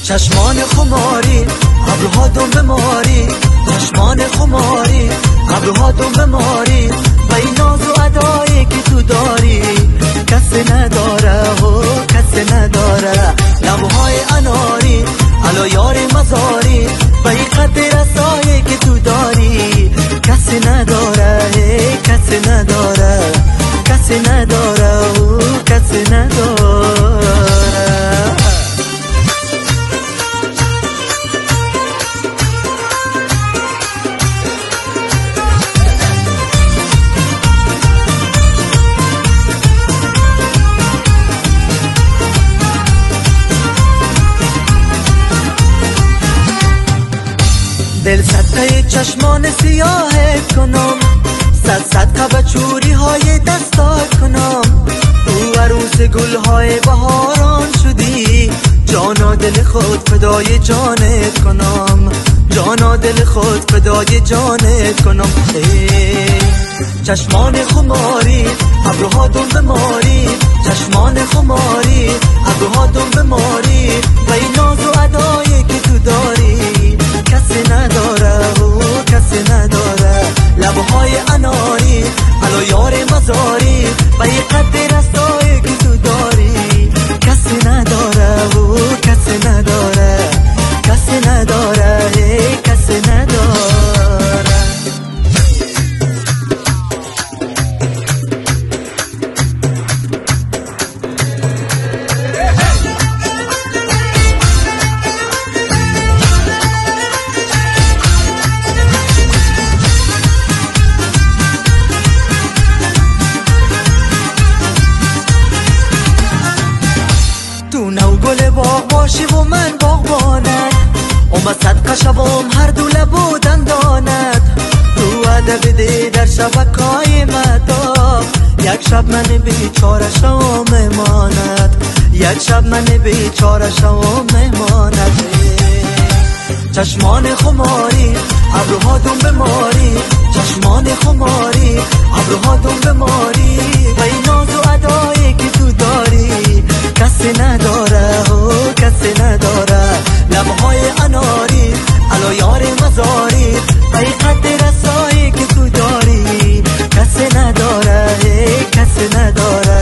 چشمان خماری ابروها دنبه ماری، چشمان خماری ابروها دنبه ماری و این ناز و ادایی که تو داری کسی نداره و کسی نداره. لبهای اناری علا یار مزاری و این قد رسایی که تو داری کسی نداره کسی نداره کسی نداره و کسی نداره. دل صدقه چشمان سیاهت کنم، صدقه چوری های دستات کنم. تو عروس گل های بهاران شدی، جانا دل خود فدای جانت کنم، جانا دل خود فدای جانت کنم. چشمان خماری ابروها دنبه ماری، چشمان خماری ابروها دنبه ماری و این ناز و ادایی که تو داری کسی نداره و کسی نداره. لبهای اناری علا یار مزاری و این قد رستایی که تو داری کسی نداره و کسی نداره کسی نداره کسی نداره. گل باغ باشی و من باغبانت، اومد صدقه شوم هر دو لب و دندانت. تو ادب ده در شبکای مدار یک شب من بیچاره شوم مهمانت، یک شب من بیچاره شوم مهمانت. چشمان خماری ابروها دنبه ماری، چشمان خماری ابروها دنبه ماری و این ناز و ادایی که تو داری کسی نداره و کسی نداره. لبهای اناری علا یار مزاری و این قد رسایی که تو داری کسی نداره کسی نداره